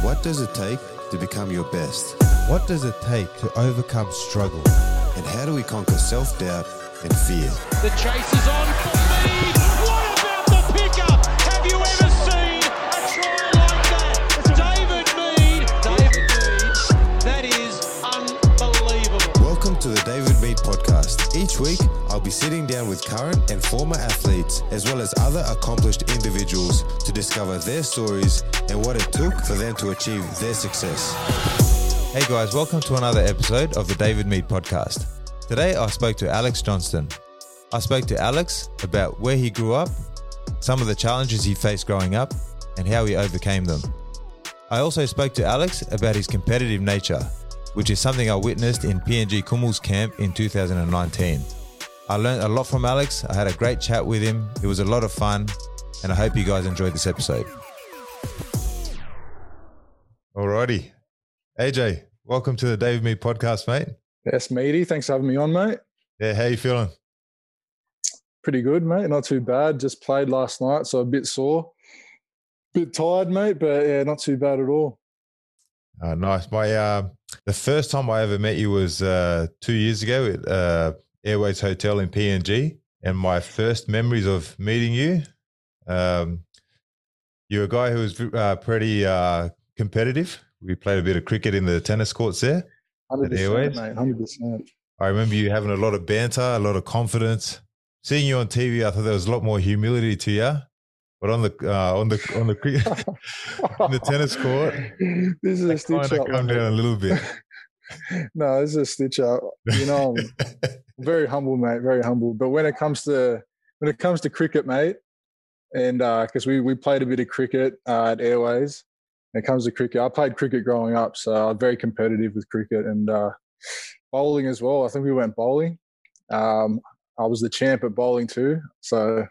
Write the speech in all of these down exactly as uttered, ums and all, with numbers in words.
What does it take to become your best? What does it take to overcome struggle? And how do we conquer self-doubt and fear? The chase is on for Mead. What about the pickup? Have you ever seen a try like that? It's David Mead. David Mead. That is unbelievable. Welcome to the David Mead podcast. Each week, I'll be sitting down with current and former athletes, as well as other accomplished individuals, to discover their stories and what it took for them to achieve their success. Hey guys, welcome to another episode of the David Mead podcast. Today I spoke to Alex Johnston. I spoke to Alex about where he grew up, some of the challenges he faced growing up, and how he overcame them. I also spoke to Alex about his competitive nature, which is something I witnessed in P N G Kumul's camp in two thousand nineteen. I learned a lot from Alex. I had a great chat with him. It was a lot of fun, and I hope you guys enjoyed this episode. Alrighty. A J, welcome to the David Mead podcast, mate. Yes, matey. Thanks for having me on, mate. Yeah, how you feeling? Pretty good, mate. Not too bad. Just played last night, so a bit sore. Bit tired, mate, but yeah, not too bad at all. Uh, nice. My uh, the first time I ever met you was uh, two years ago at uh, Airways Hotel in P N G, and my first memories of meeting you, um, you're a guy who was uh, pretty uh, competitive. We played a bit of cricket in the tennis courts there one hundred percent, at Airways. mate, one hundred percent. I remember you having a lot of banter, a lot of confidence. Seeing you on T V, I thought there was a lot more humility to you. But on the uh, on the on the in the tennis court, this is a stitch up. Come down a little bit. No, this is a stitch up. You know, I'm very humble, mate. Very humble. But when it comes to when it comes to cricket, mate, and because uh, we we played a bit of cricket uh, at Airways. When it comes to cricket, I played cricket growing up, so I'm very competitive with cricket and uh, bowling as well. I think we went bowling. Um, I was the champ at bowling too, so.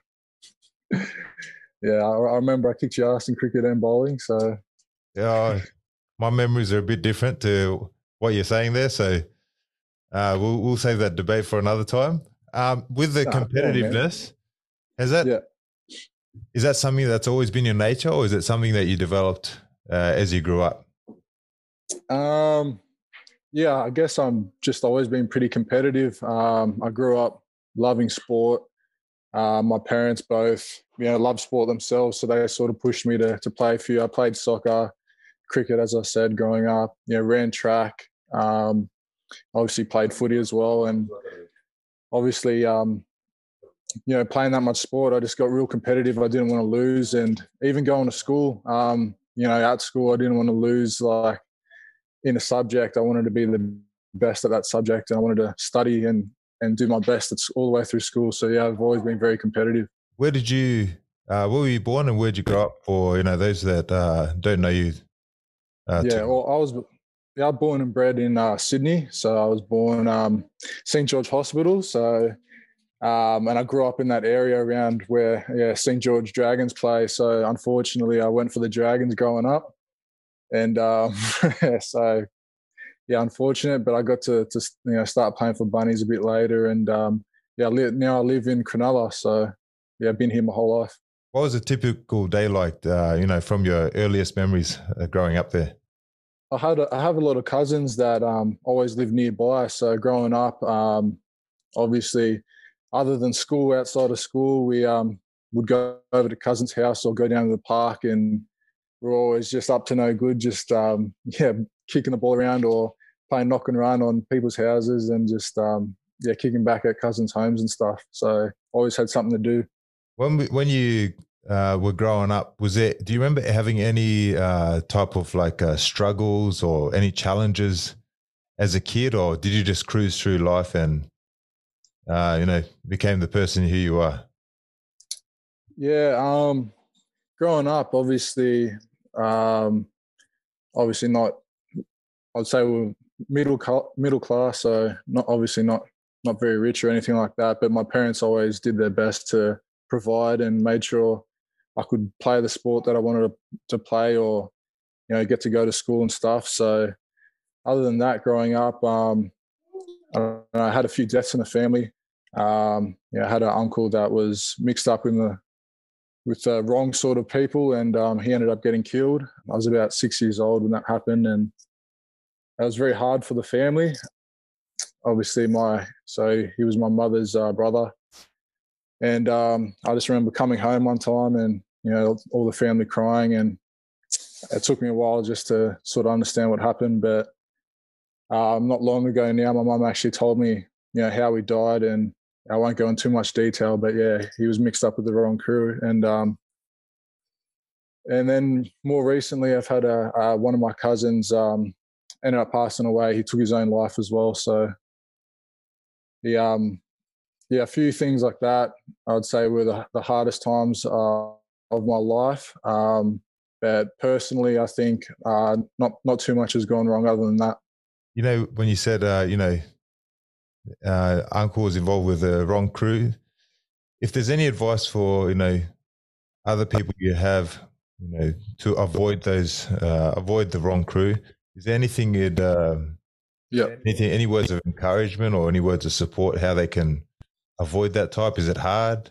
Yeah, I, I remember I kicked your ass in cricket and bowling. So, yeah, my memories are a bit different to what you're saying there. So, uh, we'll we'll save that debate for another time. Um, with the nah, competitiveness, on, has that yeah. is that something that's always been your nature, or is it something that you developed uh, as you grew up? Um, yeah, I guess I'm just always been pretty competitive. Um, I grew up loving sport. Uh, my parents both, you know, love sport themselves, so they sort of pushed me to to play a few. I played soccer, cricket, as I said, growing up. You know, ran track. Um, obviously played footy as well, and obviously, um, you know, playing that much sport, I just got real competitive. I didn't want to lose, and even going to school, um, you know, at school, I didn't want to lose. Like in a subject, I wanted to be the best at that subject, and I wanted to study and. and do my best. It's all the way through school. So yeah, I've always been very competitive. Where did you, uh, where were you born and where did you grow up? For, you know, those that uh, don't know you. Uh, yeah, too. well, I was, yeah, I was born and bred in uh, Sydney. So I was born um, Saint George Hospital. So, um, and I grew up in that area around where, yeah, Saint George Dragons play. So unfortunately I went for the Dragons growing up. And um, so, yeah, unfortunate, but I got to, to you know start playing for Bunnies a bit later, and um, yeah, I live, now I live in Cronulla, so yeah, I've been here my whole life. What was a typical day like? Uh, you know, from your earliest memories uh, growing up there? I had a, I have a lot of cousins that um, always live nearby. So growing up, um, obviously, other than school, outside of school, we um, would go over to cousins' house or go down to the park, and we're always just up to no good, just um, yeah. kicking the ball around or playing knock and run on people's houses and just um, yeah, kicking back at cousins' homes and stuff. So always had something to do. When we, when you uh, were growing up, was there? Do you remember having any uh, type of like uh, struggles or any challenges as a kid, or did you just cruise through life and uh, you know became the person who you are? Yeah, um, growing up, obviously, um, obviously not. I'd say we're middle middle class, so not obviously not not very rich or anything like that. But my parents always did their best to provide and made sure I could play the sport that I wanted to, to play, or you know, get to go to school and stuff. So, other than that, growing up, um, I, I had a few deaths in the family. Um, you know, I had an uncle that was mixed up in the with the wrong sort of people, and um, he ended up getting killed. I was about six years old when that happened, and that was very hard for the family. Obviously, my so he was my mother's uh, brother, and um, I just remember coming home one time, and you know, all the family crying, and it took me a while just to sort of understand what happened. But um, not long ago now, my mum actually told me, you know, how he died, and I won't go into too much detail, but yeah, he was mixed up with the wrong crew. And um, and then more recently, I've had a, uh, one of my cousins um, ended up passing away. He took his own life as well. So the um, yeah, a few things like that I'd say were the, the hardest times uh, of my life. Um, but personally, I think uh, not not too much has gone wrong other than that. You know, when you said, uh, you know, uh, uncle was involved with the wrong crew, if there's any advice for, you know, other people you have, you know, to avoid those, uh, avoid the wrong crew, is there anything you'd, um, yeah, anything, any words of encouragement or any words of support, how they can avoid that type? Is it hard?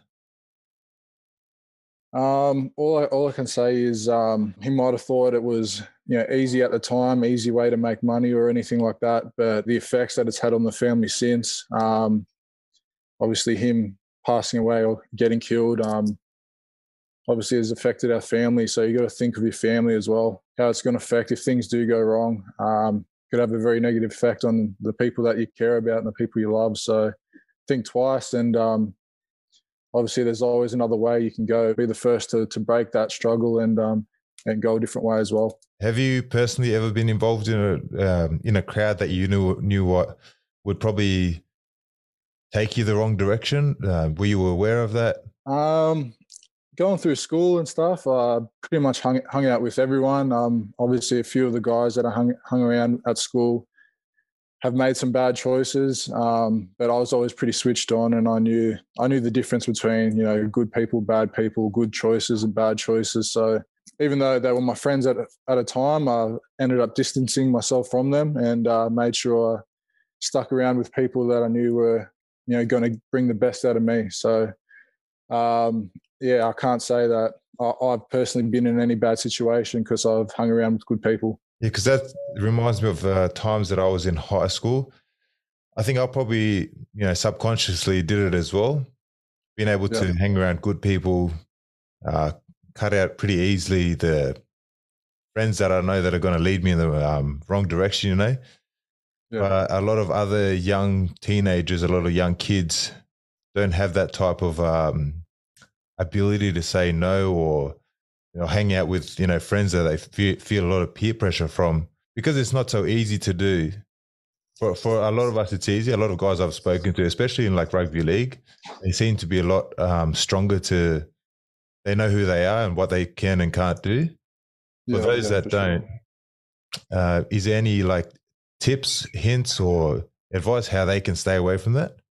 Um, all I, all I can say is um, he might have thought it was, you know, easy at the time, easy way to make money or anything like that. But the effects that it's had on the family since, um, obviously him passing away or getting killed, um, obviously has affected our family. So you got to think of your family as well, how it's going to affect if things do go wrong. Um, could have a very negative effect on the people that you care about and the people you love. So think twice, and um, obviously there's always another way you can go. Be the first to to break that struggle and um, and go a different way as well. Have you personally ever been involved in a um, in a crowd that you knew knew what would probably take you the wrong direction? Uh, were you aware of that? Um, going through school and stuff, uh, pretty much hung hung out with everyone. Um, obviously, a few of the guys that I hung hung around at school have made some bad choices, um, but I was always pretty switched on, and I knew I knew the difference between, you know, good people, bad people, good choices and bad choices. So even though they were my friends at at a time, I ended up distancing myself from them and uh, made sure I stuck around with people that I knew were, you know, going to bring the best out of me. So um, yeah, I can't say that I, I've personally been in any bad situation because I've hung around with good people. Yeah, because that reminds me of uh, times that I was in high school. I think I probably, you know, subconsciously did it as well. Being able to Yeah. hang around good people, uh, cut out pretty easily the friends that I know that are going to lead me in the um, wrong direction, you know. Yeah. But a lot of other young teenagers, a lot of young kids don't have that type of um, ability to say no, or, you know, hang out with, you know, friends that they feel, feel a lot of peer pressure from, because it's not so easy to do. For for a lot of us, it's easy. A lot of guys I've spoken to, especially in like rugby league, they seem to be a lot um, stronger to, they know who they are and what they can and can't do. For Yeah, those yeah, that for sure. don't, uh, is there any like tips, hints, or advice how they can stay away from that?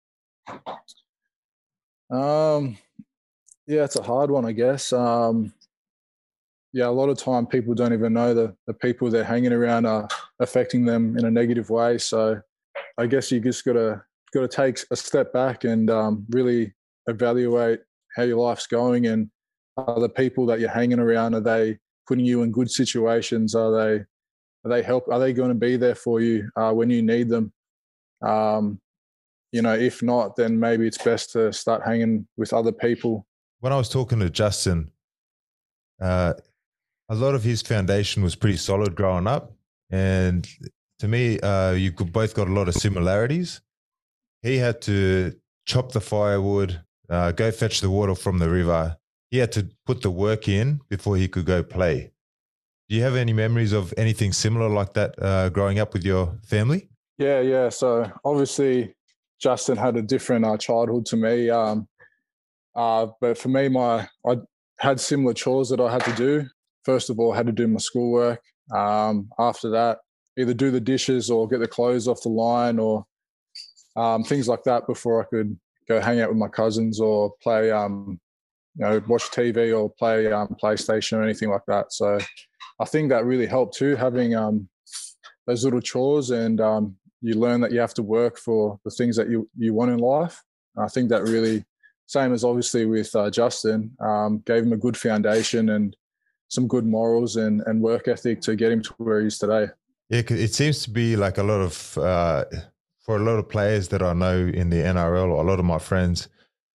Um, yeah, it's a hard one, I guess. Um, yeah, a lot of time people don't even know the the people they're hanging around are affecting them in a negative way. So I guess you just gotta gotta take a step back and um, really evaluate how your life's going, and are the people that you're hanging around, are they putting you in good situations? Are they are they help? Are they going to be there for you uh, when you need them? Um, you know, if not, then maybe it's best to start hanging with other people. When I was talking to Justin, uh, a lot of his foundation was pretty solid growing up. And to me, uh, you could both got a lot of similarities. He had to chop the firewood, uh, go fetch the water from the river. He had to put the work in before he could go play. Do you have any memories of anything similar like that uh, growing up with your family? Yeah, yeah. So obviously, Justin had a different uh, childhood to me. Um, uh, but for me, my I had similar chores that I had to do. First of all, I had to do my schoolwork. Um, after that, either do the dishes or get the clothes off the line, or um, things like that before I could go hang out with my cousins or play, um, you know, watch T V or play um, PlayStation or anything like that. So I think that really helped too, having um, those little chores, and um, you learn that you have to work for the things that you, you want in life. I think that really same as obviously with uh, Justin, um, gave him a good foundation and some good morals and, and work ethic to get him to where he is today. Yeah, 'cause it seems to be like a lot of, uh, for a lot of players that I know in the N R L, or a lot of my friends,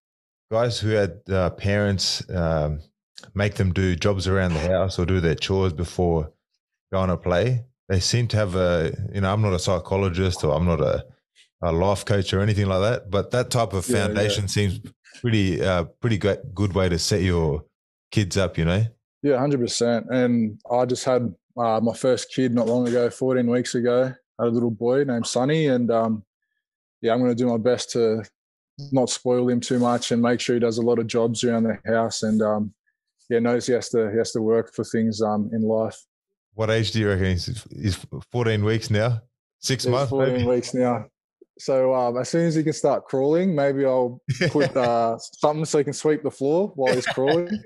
guys who had uh, parents um, make them do jobs around the house or do their chores before going to play, they seem to have a, you know, I'm not a psychologist or I'm not a, a life coach or anything like that, but that type of Yeah, foundation yeah. seems pretty, uh, pretty good, good way to set your kids up, you know? Yeah, one hundred percent. And I just had uh, my first kid not long ago, fourteen weeks ago. I had a little boy named Sonny. And um, yeah, I'm going to do my best to not spoil him too much and make sure he does a lot of jobs around the house. And um, yeah, knows he has to he has to work for things um, in life. What age do you reckon? He's, he's fourteen weeks now? Six He's months, fourteen maybe? weeks now. So um, as soon as he can start crawling, maybe I'll put uh, something so he can sweep the floor while he's crawling.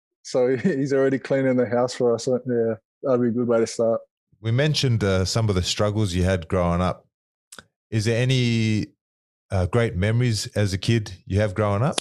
So he's already cleaning the house for us. Yeah, that'd be a good way to start. We mentioned uh, some of the struggles you had growing up. Is there any uh, great memories as a kid you have growing up?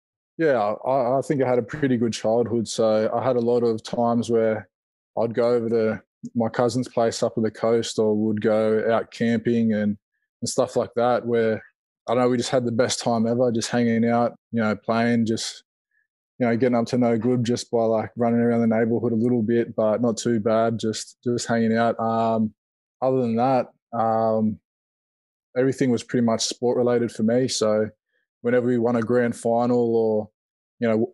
Yeah, I, I think I had a pretty good childhood. So I had a lot of times where I'd go over to my cousin's place up on the coast, or would go out camping and, and stuff like that, where I know we just had the best time ever, just hanging out, you know, playing, just, you know, getting up to no good just by like running around the neighborhood a little bit, but not too bad, just just hanging out. Um, other than that, um, everything was pretty much sport related for me. So whenever we won a grand final, or, you know,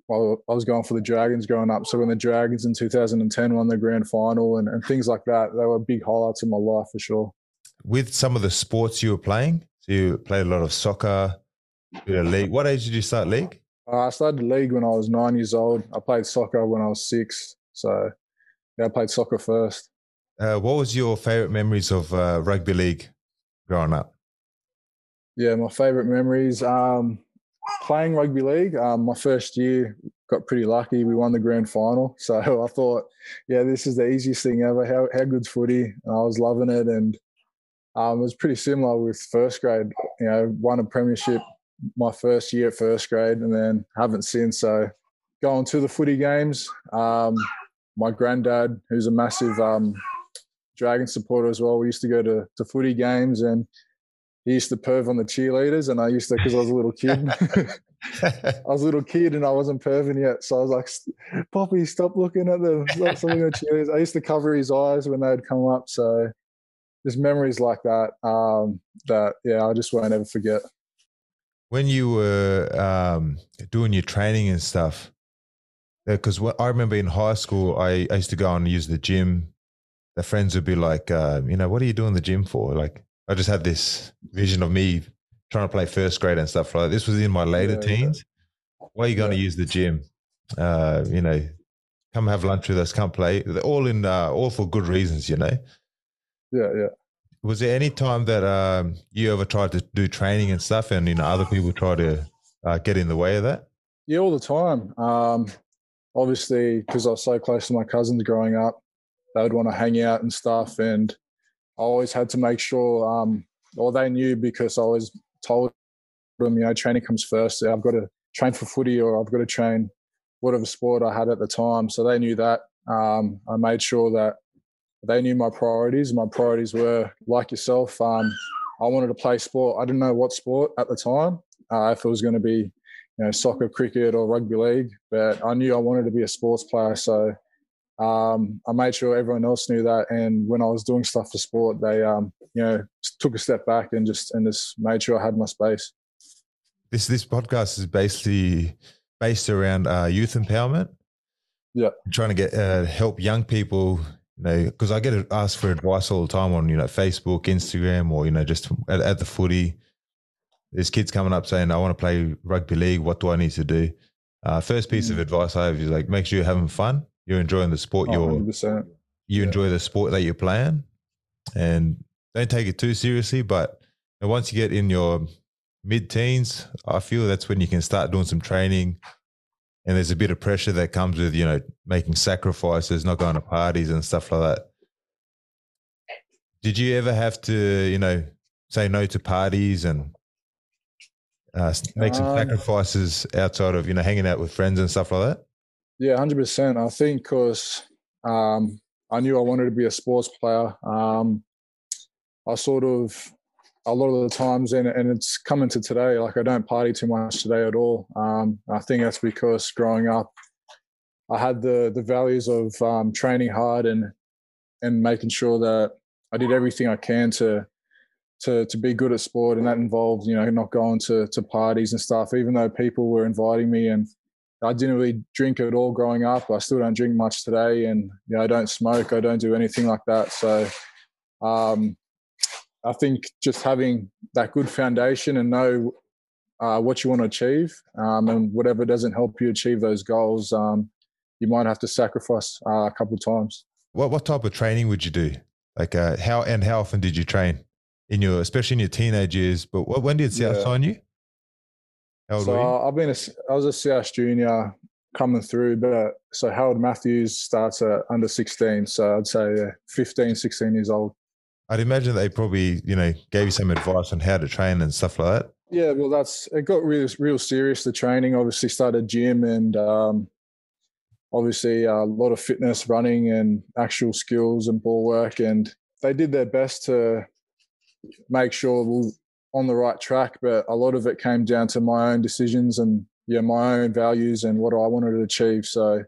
I was going for the Dragons growing up. So when the Dragons in two thousand ten won the grand final and, and things like that, they were big highlights in my life for sure. With some of the sports you were playing, so you played a lot of soccer, bit of league. What age did you start league? Uh, I started the league when I was nine years old. I played soccer when I was six. So yeah, I played soccer first. Uh, what was your favourite memories of uh, rugby league growing up? Yeah, my favourite memories, um, playing rugby league. Um, my first year, got pretty lucky. We won the grand final. So I thought, yeah, this is the easiest thing ever. How, how good's footy? And I was loving it. And um, it was pretty similar with first grade. You know, won a premiership my first year at first grade, and then haven't since. So going to the footy games, um, my granddad, who's a massive um, Dragon supporter as well, we used to go to, to footy games, and he used to perv on the cheerleaders, and I used to, because I was a little kid. I was a little kid and I wasn't perving yet. So I was like, Poppy, stop looking at them. Stop looking at cheerleaders. I used to cover his eyes when they'd come up. So there's memories like that um, that, yeah, I just won't ever forget. When you were um, doing your training and stuff, because I remember in high school, I, I used to go and use the gym. The friends would be like, uh, you know, what are you doing the gym for? Like, I just had this vision of me trying to play first grade and stuff like that. This was in my later Yeah, teens. Yeah. Why are you going yeah. to use the gym? Uh, you know, come have lunch with us, come play. They're all in, uh, all for good reasons, you know? Yeah, yeah. Was there any time that um, you ever tried to do training and stuff, and, you know, other people try to uh, get in the way of that? Yeah, all the time. Um, obviously, because I was so close to my cousins growing up, they would want to hang out and stuff. And I always had to make sure, um, or they knew, because I always told them, you know, training comes first. I've got to train for footy, or I've got to train whatever sport I had at the time. So they knew that. Um, I made sure that they knew my priorities. My priorities were, like yourself, um, I wanted to play sport. I didn't know what sport at the time, uh, if it was going to be, you know, soccer, cricket, or rugby league, but I knew I wanted to be a sports player. So um, I made sure everyone else knew that. And when I was doing stuff for sport, they, um, you know, took a step back and just and just made sure I had my space. This this podcast is basically based around uh, youth empowerment. Yeah, I'm trying to get uh, help young people. You know, because I get asked for advice all the time on, you know, Facebook, Instagram, or, you know, just at, at the footy. There's kids coming up saying, I want to play rugby league. What do I need to do? Uh, first piece mm. of advice I have is, like, make sure you're having fun. You're enjoying the sport. Oh, you're, one hundred percent. you yeah. enjoy the sport that you're playing, and don't take it too seriously. But once you get in your mid-teens, I feel that's when you can start doing some training. And there's a bit of pressure that comes with, you know, making sacrifices, not going to parties and stuff like that. Did you ever have to, you know, say no to parties and uh, make some Um, sacrifices outside of, you know, hanging out with friends and stuff like that? Yeah, one hundred percent. I think because um, I knew I wanted to be a sports player. Um, I sort of, a lot of the times, and, and it's coming to today, like I don't party too much today at all. Um, I think that's because growing up, I had the the values of um, training hard and and making sure that I did everything I can to to to be good at sport, and that involved, you know, not going to to parties and stuff. Even though people were inviting me, and I didn't really drink at all growing up. I still don't drink much today, and you know, I don't smoke. I don't do anything like that. So, um, I think just having that good foundation and know uh, what you want to achieve, um, and whatever doesn't help you achieve those goals, um, you might have to sacrifice uh, a couple of times. What what type of training would you do? Like uh, how and how often did you train in your, especially in your teenage years? But what, when did South Yeah. sign you? How old So were you? uh, I've been a, I was a South junior coming through, but so Harold Matthews starts at under sixteen. So I'd say yeah, fifteen, sixteen years old. I'd imagine they probably, you know, gave you some advice on how to train and stuff like that. Yeah, well, that's it. Got real, real serious. The training, obviously, started gym and um, obviously a lot of fitness, running, and actual skills and ball work. And they did their best to make sure we're on the right track, but a lot of it came down to my own decisions and yeah, my own values and what I wanted to achieve. So,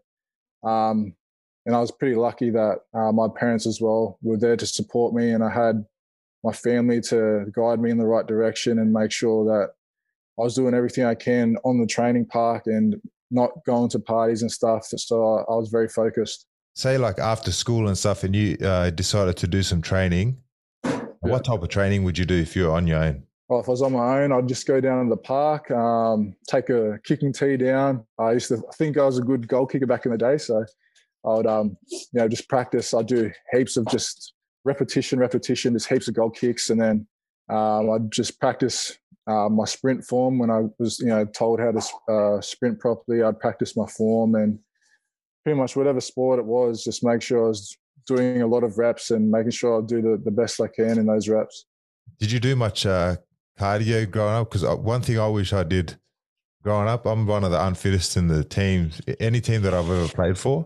um, and I was pretty lucky that uh, my parents as well were there to support me, and I had my family to guide me in the right direction and make sure that I was doing everything I can on the training park and not going to parties and stuff. So I, I was very focused. Say like after school and stuff and you uh, decided to do some training, Yeah. what type of training would you do if you were on your own? Well, if I was on my own, I'd just go down to the park, um, take a kicking tee down. I used to think I was a good goal kicker back in the day. So I would, um, you know, just practice. I'd do heaps of just repetition, repetition, just heaps of goal kicks. And then um, I'd just practice uh, my sprint form. When I was, you know, told how to uh, sprint properly, I'd practice my form, and pretty much whatever sport it was, just make sure I was doing a lot of reps and making sure I do the, the best I can in those reps. Did you do much uh, cardio growing up? Because one thing I wish I did growing up, I'm one of the unfittest in the teams. Any team that I've ever played for,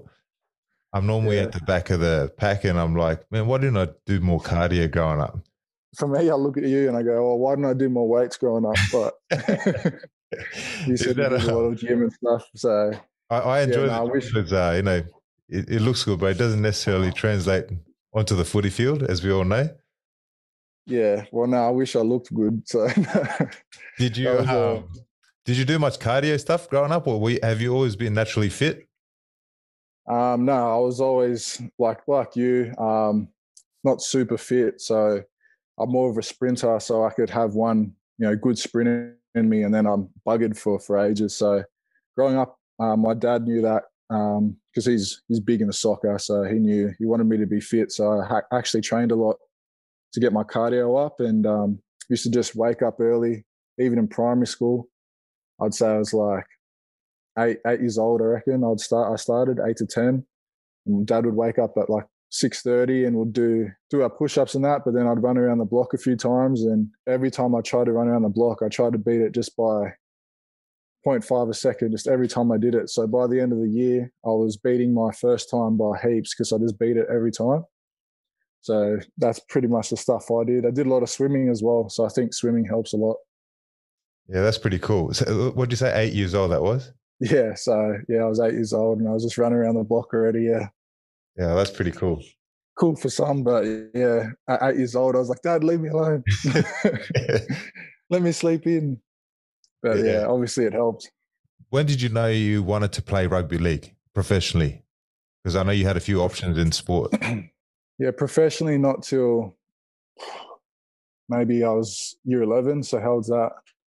I'm normally Yeah. at the back of the pack, and I'm like, man, why didn't I do more cardio growing up? For me, I look at you and I go, "Oh, why didn't I do more weights growing up?" But you Is said you that did a a- lot of gym and stuff, so I, I enjoy no, I the wish- because uh, you know it, it looks good, but it doesn't necessarily translate onto the footy field, as we all know. yeah. Well, no, I wish I looked good. So Did you That was, uh, um, did you do much cardio stuff growing up, or we, have you always been naturally fit? um, no, I was always like like you, um, not super fit. So I'm more of a sprinter, so I could have one, you know, good sprint in me, and then I'm buggered for for ages. So growing up, um, my dad knew that because he's he's big into soccer, so he knew he wanted me to be fit. So I ha- actually trained a lot to get my cardio up, and um, used to just wake up early, even in primary school. I'd say I was like eight eight years old. I reckon I'd start. I started eight to ten, and Dad would wake up at like six thirty and would do do our push-ups and that. But then I'd run around the block a few times, and every time I tried to run around the block, I tried to beat it just by zero point five a second, just every time I did it. So by the end of the year, I was beating my first time by heaps because I just beat it every time. So that's pretty much the stuff I did. I did a lot of swimming as well, so I think swimming helps a lot. Yeah, that's pretty cool. So what did you say? Eight years old that was? Yeah, so yeah, I was eight years old and I was just running around the block already. Yeah, Yeah, that's pretty cool. cool for some, but yeah, at eight years old, I was like, Dad, leave me alone. Let me sleep in. But yeah. Yeah. obviously it helped. When did you know you wanted to play rugby league professionally? Because I know you had a few options in sport. Yeah, professionally, not till maybe I was year eleven. So how old's that?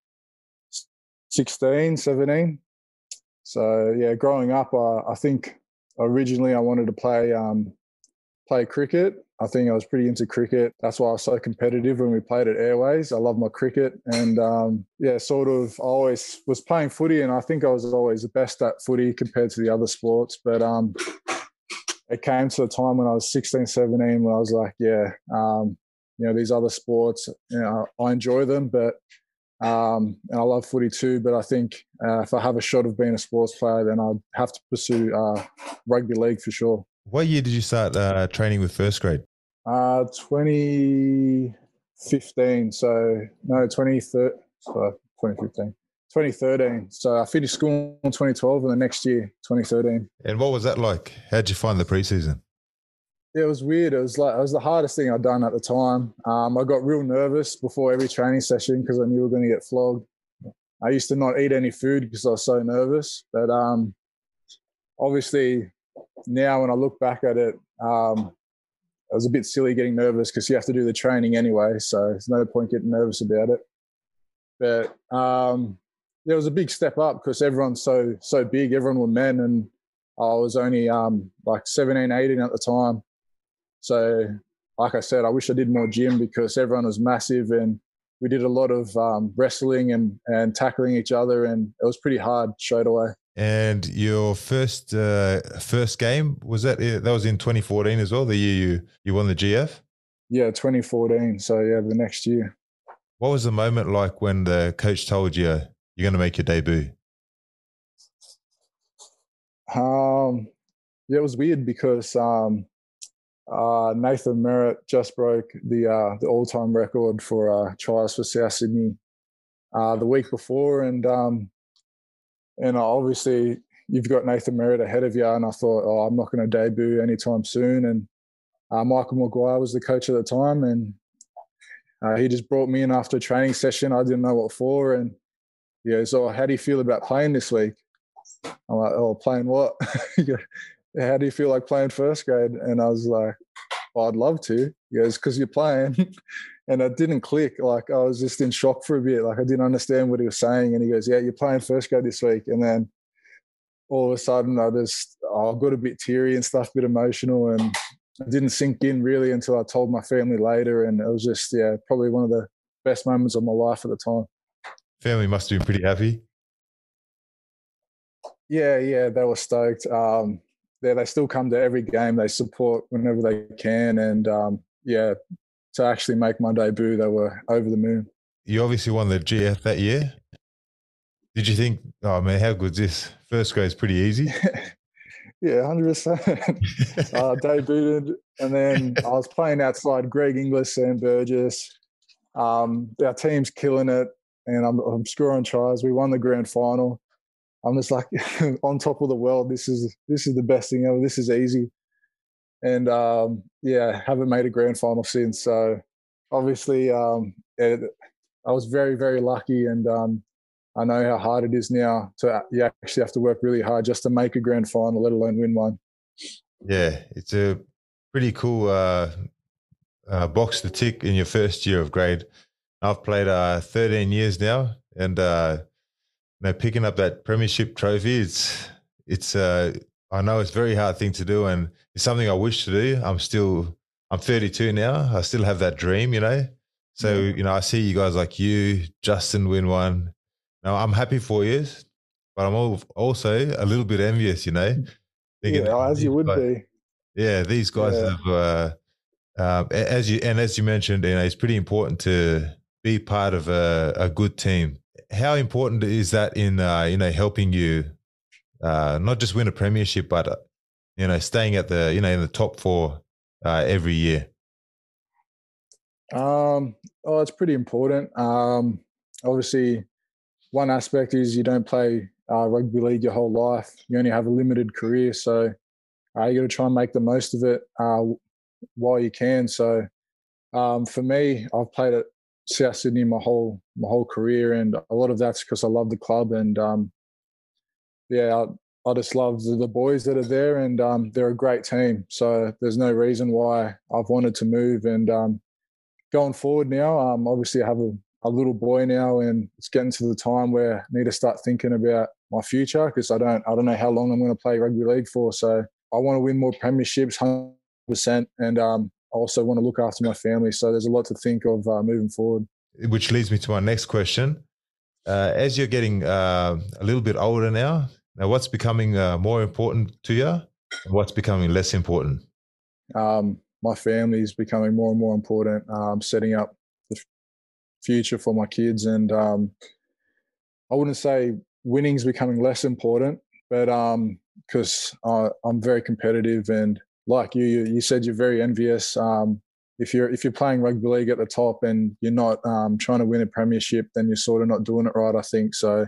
sixteen, seventeen. So yeah, growing up, uh, I think originally I wanted to play um, play cricket. I think I was pretty into cricket. That's why I was so competitive when we played at Airways. I love my cricket, and um, yeah, sort of I always was playing footy, and I think I was always the best at footy compared to the other sports. But um, it came to a time when I was sixteen, seventeen, when I was like, yeah, um, you know, these other sports, you know, I enjoy them, but Um, and I love footy too, but I think uh, if I have a shot of being a sports player, then I'd have to pursue uh, rugby league for sure. What year did you start uh, training with first grade? Uh, twenty fifteen. So no, twenty thirteen. Sorry, twenty fifteen. twenty thirteen. So I finished school in twenty twelve, and the next year, twenty thirteen. And what was that like? How'd you find the preseason? It was weird. It was like it was the hardest thing I'd done at the time. Um, I got real nervous before every training session because I knew we were going to get flogged. I used to not eat any food because I was so nervous. But um, obviously now when I look back at it, um, it was a bit silly getting nervous because you have to do the training anyway. So there's no point getting nervous about it. But um, there was a big step up because everyone's so so big. Everyone were men, and I was only um, like seventeen, eighteen at the time. So, like I said, I wish I did more gym because everyone was massive and we did a lot of um, wrestling and, and tackling each other, and it was pretty hard straight away. And your first uh, first game, was that that was in twenty fourteen as well, the year you, you won the G F? Yeah, twenty fourteen. So, yeah, the next year. What was the moment like when the coach told you you're going to make your debut? Um, yeah, it was weird because um, – Uh, Nathan Merritt just broke the uh, the all-time record for uh, tries for South Sydney uh, the week before, and um, and obviously you've got Nathan Merritt ahead of you, and I thought, oh, I'm not going to debut anytime soon. And uh, Michael Maguire was the coach at the time, and uh, he just brought me in after a training session. I didn't know what for, and yeah, so how do you feel about playing this week? I'm like, oh, playing what? How do you feel like playing first grade? And I was like, oh, I'd love to. He goes, because you're playing. And it didn't click. Like, I was just in shock for a bit. Like, I didn't understand what he was saying. And he goes, yeah, you're playing first grade this week. And then all of a sudden, I just, oh, I got a bit teary and stuff, a bit emotional. And it didn't sink in really until I told my family later. And it was just, yeah, probably one of the best moments of my life at the time. Family must have been pretty happy. Yeah, yeah, they were stoked. Um, Yeah, they still come to every game. They support whenever they can. And, um, yeah, to actually make my debut, they were over the moon. You obviously won the G F that year. Did you think, oh, man, how good's this? First grade's pretty easy. Yeah, one hundred percent. I debuted, and then I was playing outside Greg Inglis, Sam Burgess. Um, our team's killing it, and I'm, I'm scoring tries. We won the grand final. I'm just like on top of the world. This is this is the best thing ever. This is easy, and um, yeah, haven't made a grand final since. So obviously, um, it, I was very very lucky, and um, I know how hard it is now to you actually have to work really hard just to make a grand final, let alone win one. Yeah, it's a pretty cool uh, uh, box to tick in your first year of grade. I've played uh, thirteen years now, and. Uh, You know, picking up that premiership trophy, it's it's uh, I know it's a very hard thing to do, and it's something I wish to do. I'm still I'm thirty-two now. I still have that dream, you know. So you know, I see you guys like you, Justin, win one. Now I'm happy for you, but I'm also a little bit envious, you know. Thinking, yeah, as you would guys, be. Yeah, these guys yeah. have, uh, uh, as you and as you mentioned, you know, it's pretty important to be part of a, a good team. How important is that in uh, you know helping you uh, not just win a premiership, but uh, you know staying at the you know in the top four uh, every year? Um, oh, it's pretty important. Um, obviously, one aspect is you don't play uh, rugby league your whole life. You only have a limited career, so uh, you got to try and make the most of it uh, while you can. So, um, for me, I've played at South Sydney my whole my whole career, and a lot of that's because I love the club, and um, yeah, I, I just love the, the boys that are there, and um, they're a great team. So there's no reason why I've wanted to move. And um, going forward now, um, obviously I have a, a little boy now, and it's getting to the time where I need to start thinking about my future because I don't I don't know how long I'm going to play rugby league for. So I want to win more premierships, one hundred percent, and um, I also want to look after my family. So there's a lot to think of uh, moving forward. Which leads me to my next question. Uh, as you're getting uh, a little bit older now, now what's becoming uh, more important to you and what's becoming less important? Um, my family is becoming more and more important. Um, setting up the future for my kids. And um, I wouldn't say winning's becoming less important, but because um, I'm very competitive, and like you, you, you said, you're very envious. Um, if you're if you're playing rugby league at the top and you're not um, trying to win a premiership, then you're sort of not doing it right, I think. So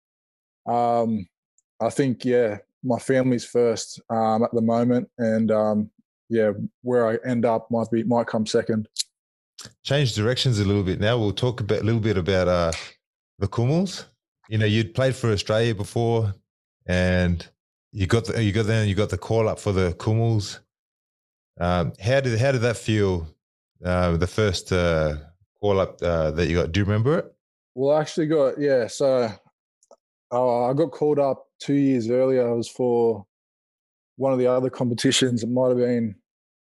um, I think, yeah, my family's first um, at the moment, and um, yeah, where I end up might be might come second. Change directions a little bit now. We'll talk a bit, a little bit about uh, the Kumuls. You know, you'd played for Australia before, and you got the, you got then you got the call up for the Kumuls. Um, how did how did that feel? Uh, the first uh, call up uh, that you got. Do you remember it? Well, I actually got yeah. So uh, I got called up two years earlier. It was for one of the other competitions. It might have been.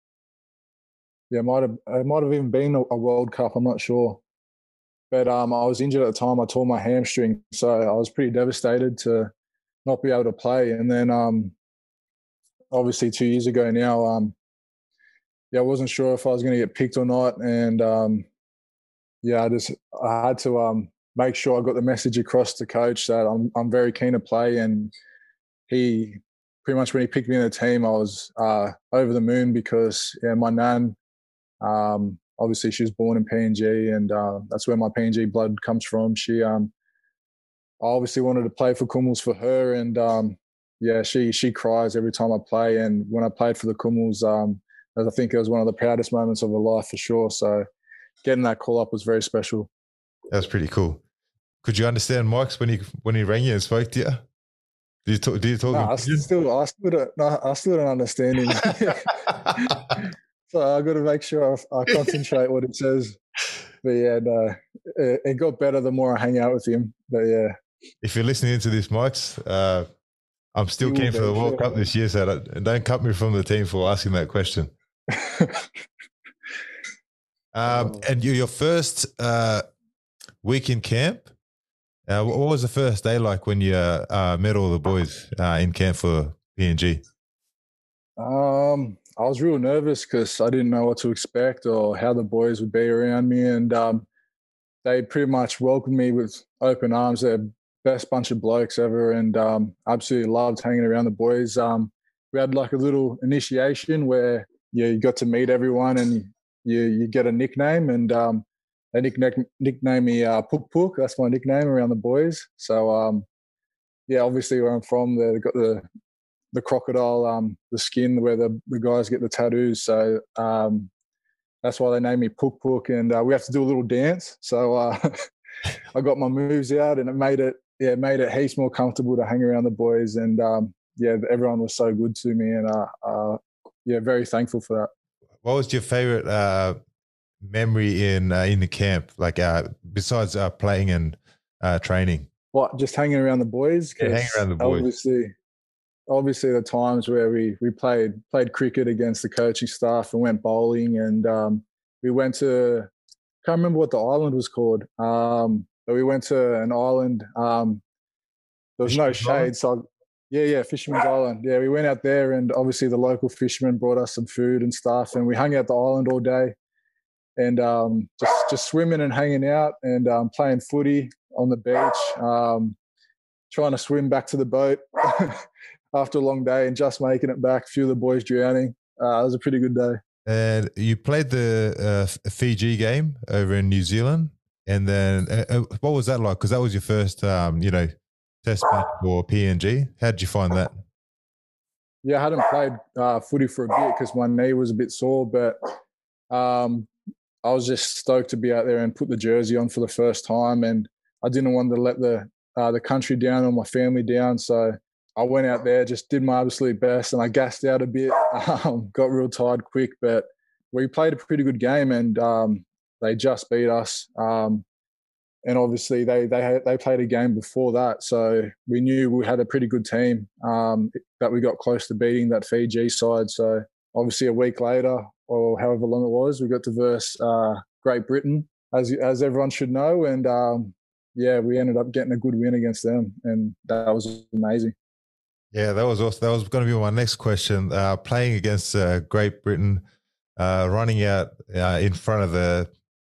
Yeah, it might have it might have even been a World Cup. I'm not sure, but um, I was injured at the time. I tore my hamstring, so I was pretty devastated to not be able to play. And then, um, obviously, two years ago now, um, yeah, I wasn't sure if I was going to get picked or not, and um, yeah, I just I had to um, make sure I got the message across to coach that I'm I'm very keen to play, and he pretty much when he picked me in the team, I was uh, over the moon because yeah, my nan. Um, obviously, she was born in P N G, and uh, that's where my P N G blood comes from. She, um, I obviously wanted to play for Kumuls for her, and um, yeah, she she cries every time I play. And when I played for the Kumuls, um, I think it was one of the proudest moments of her life for sure. So, getting that call up was very special. That's pretty cool. Could you understand Mike's when he when he rang you and spoke to you? Did you talk? Did you talk? No, I still, I still don't, no, I still don't understand him. So I got to make sure I, I concentrate what it says. But yeah, no, it, it got better the more I hang out with him. But yeah. If you're listening to this, Mike's, uh, I'm still keen for the World Cup this year, so don't, don't cut me from the team for asking that question. um, and you, your first uh, week in camp, uh, what was the first day like when you uh, uh, met all the boys uh, in camp for P N G? Um. I was real nervous because I didn't know what to expect or how the boys would be around me. And um, they pretty much welcomed me with open arms. They're the best bunch of blokes ever, and um, absolutely loved hanging around the boys. Um, we had like a little initiation where yeah, you got to meet everyone and you you get a nickname. And um, they nicknamed, nicknamed me uh, Puk Puk. That's my nickname around the boys. So, um, yeah, obviously where I'm from, they've got the the crocodile, um, the skin where the, the guys get the tattoos. So um, that's why they named me Puk Puk. And uh, we have to do a little dance. So uh, I got my moves out, and it made it, yeah, it made it heaps more comfortable to hang around the boys. And um, yeah, everyone was so good to me, and uh, uh, yeah, very thankful for that. What was your favorite uh, memory in uh, in the camp? Like uh, besides uh, playing and uh, training? What, just hanging around the boys? Yeah, hanging around the boys. Obviously. Obviously, the times where we we played played cricket against the coaching staff and went bowling, and um, we went to can't remember what the island was called, um, but we went to an island. Um, there was no shade, so yeah, yeah, Fisherman's Island. Yeah, we went out there, and obviously the local fishermen brought us some food and stuff, and we hung out the island all day, and um, just just swimming and hanging out and um, playing footy on the beach, um, trying to swim back to the boat. After a long day and just making it back, a few of the boys drowning. Uh, it was a pretty good day. And you played the uh, Fiji game over in New Zealand. And then uh, what was that like? Because that was your first, um, you know, test match for P N G. How did you find that? Yeah, I hadn't played uh, footy for a bit because my knee was a bit sore, but um, I was just stoked to be out there and put the jersey on for the first time. And I didn't want to let the uh, the country down or my family down. So I went out there, just did my absolute best, and I gassed out a bit, um, got real tired quick, but we played a pretty good game, and um, they just beat us. Um, and obviously they they had, they played a game before that, so we knew we had a pretty good team um, that we got close to beating that Fiji side. So obviously a week later, or however long it was, we got to verse uh, Great Britain, as as everyone should know, and um, yeah, we ended up getting a good win against them, and that was amazing. Yeah, that was also, that was going to be my next question. Uh, playing against uh, Great Britain, uh, running out uh, in front of the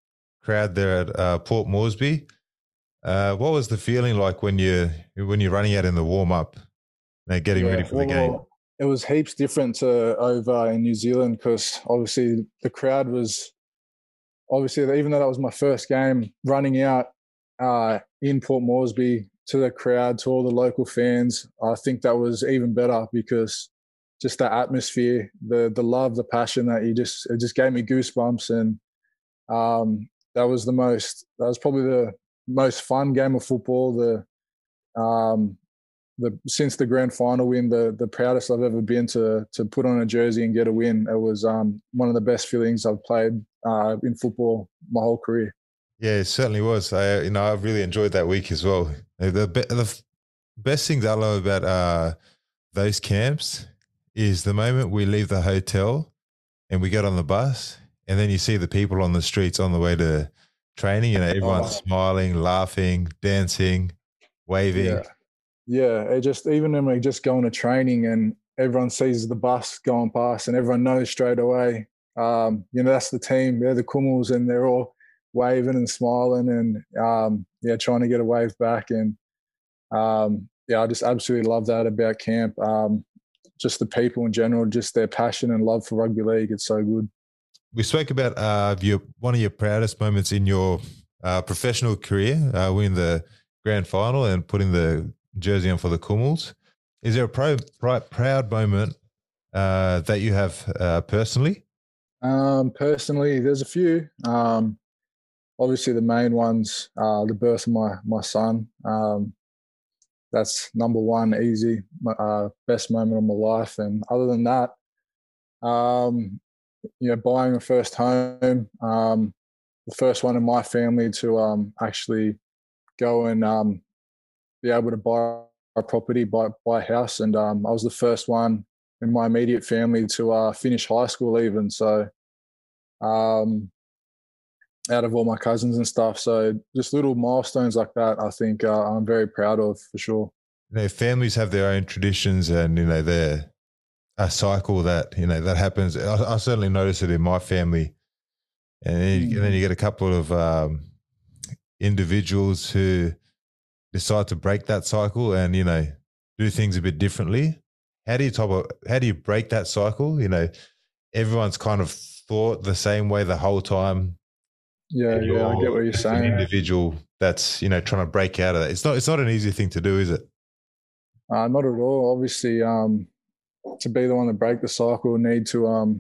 crowd there at uh, Port Moresby. Uh, what was the feeling like when you when you're running out in the warm up, you know, getting Yeah, ready for the well, game? It was heaps different to over in New Zealand because obviously the crowd was obviously even though that was my first game, running out uh, in Port Moresby to the crowd, to all the local fans, I think that was even better because just the atmosphere, the the love, the passion that you just it just gave me goosebumps, and um, that was the most that was probably the most fun game of football. The um, the since the grand final win, the the proudest I've ever been to to put on a jersey and get a win. It was um, one of the best feelings I've played uh, in football my whole career. Yeah, it certainly was. I, you know, I really enjoyed that week as well. The, the, the best things I love about uh, those camps is the moment we leave the hotel and we get on the bus, and then you see the people on the streets on the way to training. You know, everyone's oh. smiling, laughing, dancing, waving. Yeah. Yeah, it just even when we just go into training and everyone sees the bus going past and everyone knows straight away, um, you know, that's the team. They're the Kumuls and they're all waving and smiling and, um, yeah, trying to get a wave back. And, um, yeah, I just absolutely love that about camp. Um, just the people in general, just their passion and love for rugby league. It's so good. We spoke about uh, your one of your proudest moments in your uh, professional career, uh, winning the grand final and putting the jersey on for the Kumuls. Is there a pro, pro, proud moment uh, that you have uh, personally? Um, personally, there's a few. Um, obviously, the main ones, uh, the birth of my my son. Um, that's number one, easy, uh, best moment of my life. And other than that, um, you know, buying a first home, um, the first one in my family to um, actually go and um, be able to buy a property, buy, buy a house. And um, I was the first one in my immediate family to uh, finish high school even. So um, out of all my cousins and stuff. So just little milestones like that, I think uh, I'm very proud of for sure. You know, families have their own traditions and, you know, they're a cycle that, you know, that happens. I, I certainly notice it in my family. And then, mm. and then you get a couple of um, individuals who decide to break that cycle and, you know, do things a bit differently. How do you top of, how do you break that cycle? You know, everyone's kind of thought the same way the whole time. Yeah, yeah, I get what you're saying. An individual that's, you know, trying to break out of that. It's not it's not an easy thing to do, is it? Uh, not at all. Obviously, um, to be the one to break the cycle, need to um,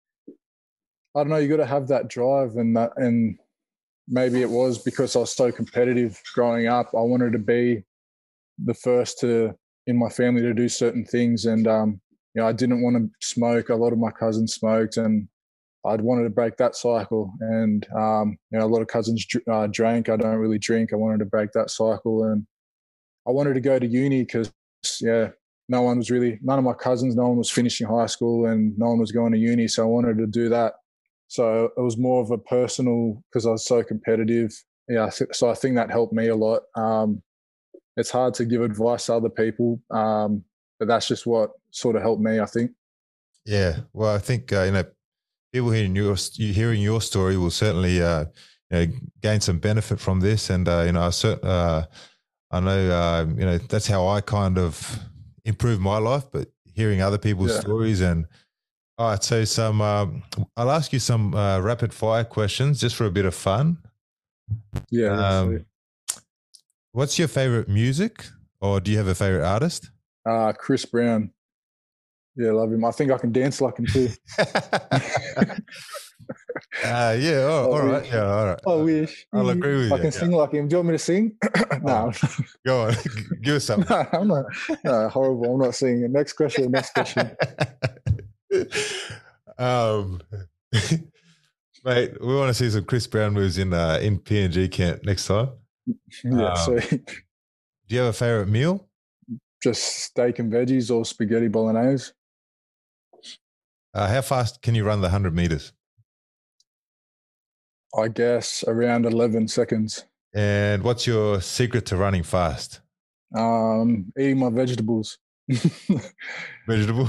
I don't know, you got to have that drive and that and maybe it was because I was so competitive growing up. I wanted to be the first to in my family to do certain things, and um, you know, I didn't want to smoke. A lot of my cousins smoked, and I'd wanted to break that cycle. And um, you know, a lot of cousins uh, drank. I don't really drink. I wanted to break that cycle, and I wanted to go to uni because yeah, no one was really none of my cousins, no one was finishing high school, and no one was going to uni. So I wanted to do that. So it was more of a personal because I was so competitive. Yeah, so I think that helped me a lot. Um, it's hard to give advice to other people, um, but that's just what sort of helped me, I think. Yeah, well, I think uh, you know, people hearing your hearing your story will certainly uh, you know, gain some benefit from this, and uh, you know, I, cert- uh, I know uh, you know that's how I kind of improved my life, but hearing other people's yeah. stories and. All right, so some. Um, I'll ask you some uh, rapid fire questions just for a bit of fun. Yeah. Um, what's your favorite music, or do you have a favorite artist? Uh, Chris Brown. Yeah, love him. I think I can dance like him too. uh, yeah. Oh, all right. Yeah. All right. I wish. I'll agree with I you. I can sing yeah. like him. Do you want me to sing? No. Oh, go on. Give us something. No, I'm not. No, horrible. I'm not singing. Next question. Next question. um, mate, we want to see some Chris Brown moves in uh, in P N G camp next time. Yeah, um, sweet. Do you have a favorite meal? Just steak and veggies or spaghetti bolognese. Uh, how fast can you run the one hundred meters? I guess around eleven seconds. And what's your secret to running fast? Um, eating my vegetables. Vegetable?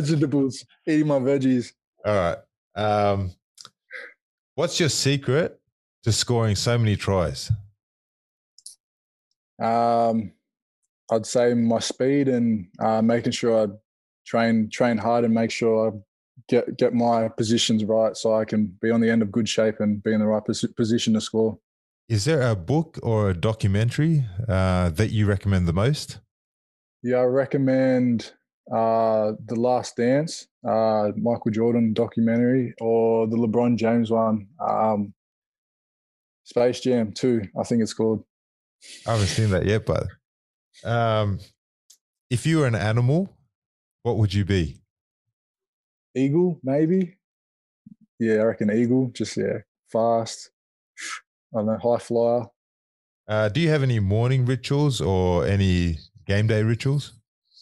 Vegetables. Eating my veggies. All right. Um, what's your secret Just scoring so many tries. Um, I'd say my speed and uh, making sure I train train hard and make sure I get get my positions right so I can be on the end of good shape and be in the right pos- position to score. Is there a book or a documentary uh, that you recommend the most? Yeah, I recommend uh, The Last Dance, uh, Michael Jordan documentary, or the LeBron James one, um, Space Jam two, I think it's called. I haven't seen that yet, but um, if you were an animal, what would you be? Eagle, maybe. Yeah, I reckon eagle. Just, yeah, fast. I don't know, high flyer. Uh, do you have any morning rituals or any game day rituals?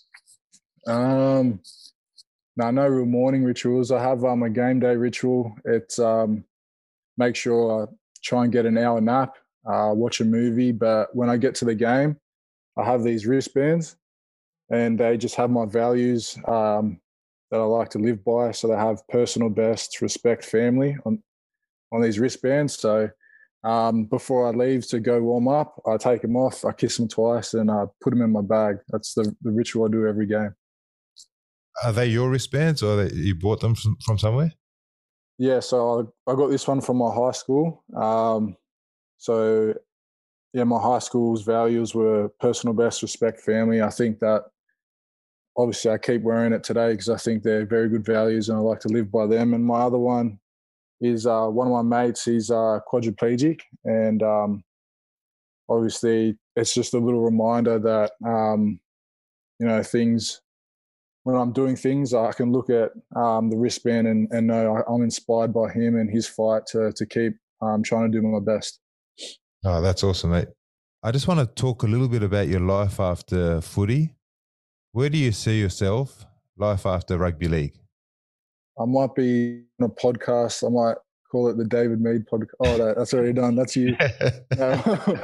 Um, no, no real morning rituals. I have um, a game day ritual. It's um, make sure I try and get an hour nap, uh, watch a movie. But when I get to the game, I have these wristbands and they just have my values um, that I like to live by. So they have personal best, respect, family on, on these wristbands. So um, before I leave to go warm up, I take them off, I kiss them twice and I put them in my bag. That's the, the ritual I do every game. Are they your wristbands or that you bought them from, from somewhere? Yeah, so I, I got this one from my high school. Um, so, yeah, my high school's values were personal best, respect, family. I think that obviously I keep wearing it today because I think they're very good values and I like to live by them. And my other one is uh, one of my mates, he's uh, quadriplegic. And um, obviously it's just a little reminder that, um, you know, things, when I'm doing things, I can look at um, the wristband and, and know I'm inspired by him and his fight to to keep um, trying to do my best. Oh, that's awesome, mate. I just want to talk a little bit about your life after footy. Where do you see yourself, life after rugby league? I might be on a podcast. I might call it the David Mead podcast. Oh, that, that's already done. That's you. No.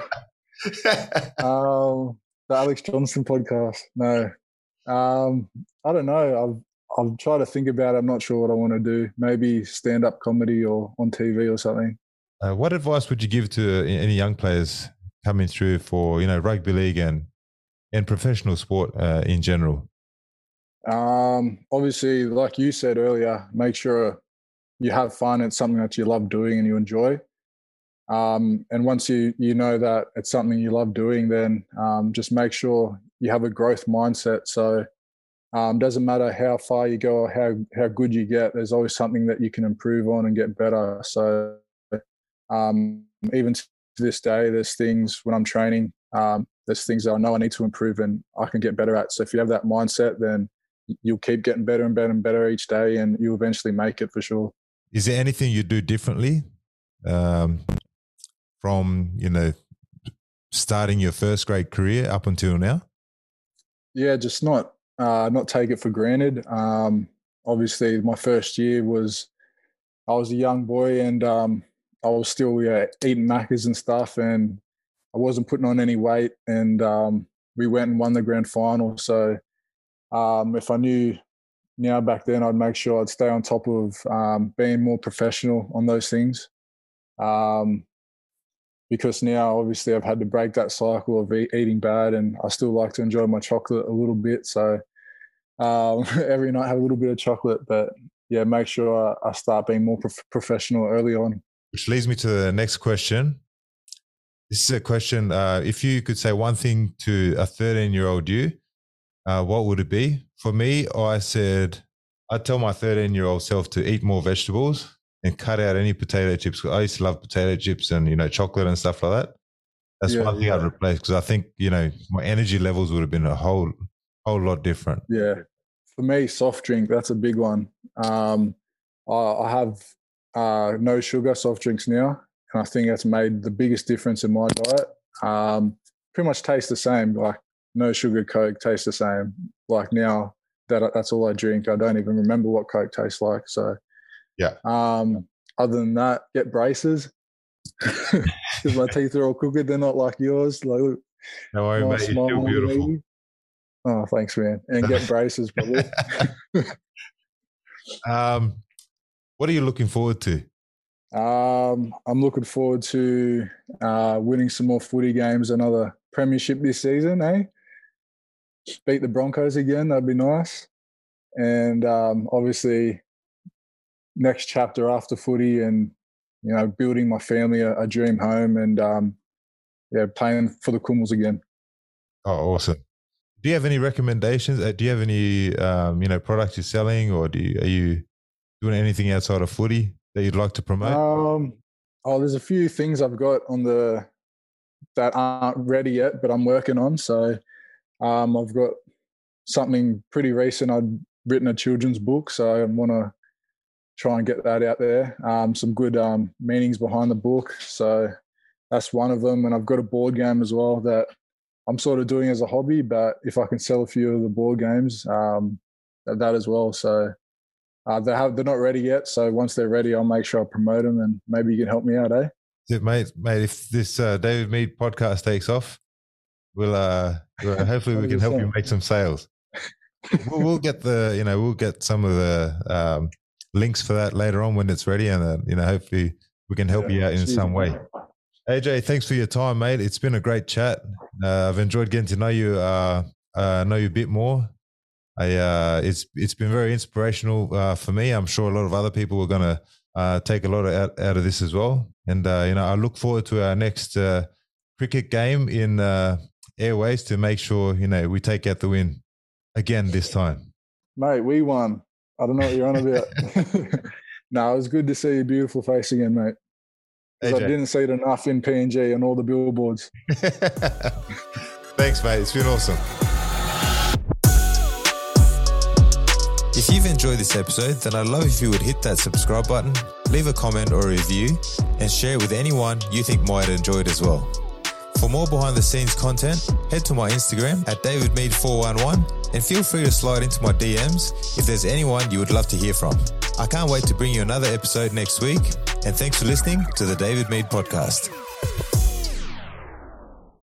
um, the Alex Johnston podcast. No. Um, I don't know. I've I've tried to think about it. I'm not sure what I want to do. Maybe stand-up comedy or on T V or something. Uh, what advice would you give to any young players coming through for, you know, rugby league and and professional sport uh, in general? Um, obviously, like you said earlier, make sure you have fun. It's something that you love doing and you enjoy. Um, and once you you know that it's something you love doing, then um, just make sure you have a growth mindset. So um, doesn't matter how far you go or how how good you get. There's always something that you can improve on and get better. So um, even to this day, there's things when I'm training. Um, there's things that I know I need to improve and I can get better at. So if you have that mindset, then you'll keep getting better and better and better each day, and you'll eventually make it for sure. Is there anything you do differently um, from, you know, starting your first grade career up until now? Yeah, just not uh, not take it for granted. Um, obviously, my first year was I was a young boy and um, I was still yeah, eating Maccas and stuff, and I wasn't putting on any weight. And um, we went and won the grand final. So um, if I knew now back then, I'd make sure I'd stay on top of um, being more professional on those things. Um, because now, obviously, I've had to break that cycle of e- eating bad, and I still like to enjoy my chocolate a little bit. So um, every night have a little bit of chocolate, but yeah, make sure I, I start being more prof- professional early on. Which leads me to the next question. This is a question. Uh, if you could say one thing to a thirteen-year-old you, uh, what would it be? For me, I said, I'd tell my thirteen-year-old self to eat more vegetables and cut out any potato chips. I used to love potato chips and, you know, chocolate and stuff like that. That's Yeah, one thing yeah. I'd replace because I think, you know, my energy levels would have been a whole, whole lot different. Yeah. For me, soft drink, that's a big one. Um, I, I have uh, no sugar soft drinks now, and I think that's made the biggest difference in my diet. Um, pretty much tastes the same, like no sugar Coke tastes the same. Like now that that's all I drink, I don't even remember what Coke tastes like. So Yeah. Um, other than that, get braces because my teeth are all crooked. They're not like yours. Like, look, No worry, nice mate. You're smile, still beautiful. baby. Oh, thanks, man. And get braces, probably. um, what are you looking forward to? Um, I'm looking forward to uh, winning some more footy games, another premiership this season, eh? Beat the Broncos again, that'd be nice. And um, obviously, next chapter after footy and, you know, building my family a, a dream home and, um, yeah, playing for the Kumuls again. Oh, awesome. Do you have any recommendations? Do you have any, um, you know, products you're selling, or do you, are you doing anything outside of footy that you'd like to promote? Um, oh, there's a few things I've got on the that aren't ready yet, but I'm working on. So um, I've got something pretty recent. I'd written a children's book, so I want to try and get that out there. Um, some good um, meanings behind the book. So that's one of them. And I've got a board game as well that I'm sort of doing as a hobby, but if I can sell a few of the board games, um, that, that as well. So uh, they have, they're not ready yet. So once they're ready, I'll make sure I promote them, and maybe you can help me out, eh? Yeah, mate, mate, if this uh, David Mead podcast takes off, we'll, uh, we'll hopefully we can help you make some sales. we'll, we'll get the, you know, we'll get some of the um, links for that later on when it's ready, and uh, you know, hopefully we can help yeah, you out in geez, some way. A J, thanks for your time, mate. It's been a great chat. Uh, I've enjoyed getting to know you, uh, uh, know you a bit more. I, uh, it's it's been very inspirational uh, for me. I'm sure a lot of other people are going to uh, take a lot of out, out of this as well. And uh, you know, I look forward to our next uh, cricket game in uh, Airways to make sure, you know, we take out the win again this time. Mate, we won. I don't know what you're on about. No, it was good to see your beautiful face again, mate. I didn't see it enough in P N G and all the billboards. Thanks, mate. It's been awesome. If you've enjoyed this episode, then I'd love if you would hit that subscribe button, leave a comment or a review, and share it with anyone you think might enjoy it as well. For more behind the scenes content, head to my Instagram at David Mead four one one and feel free to slide into my D Ms if there's anyone you would love to hear from. I can't wait to bring you another episode next week, and thanks for listening to the David Mead Podcast.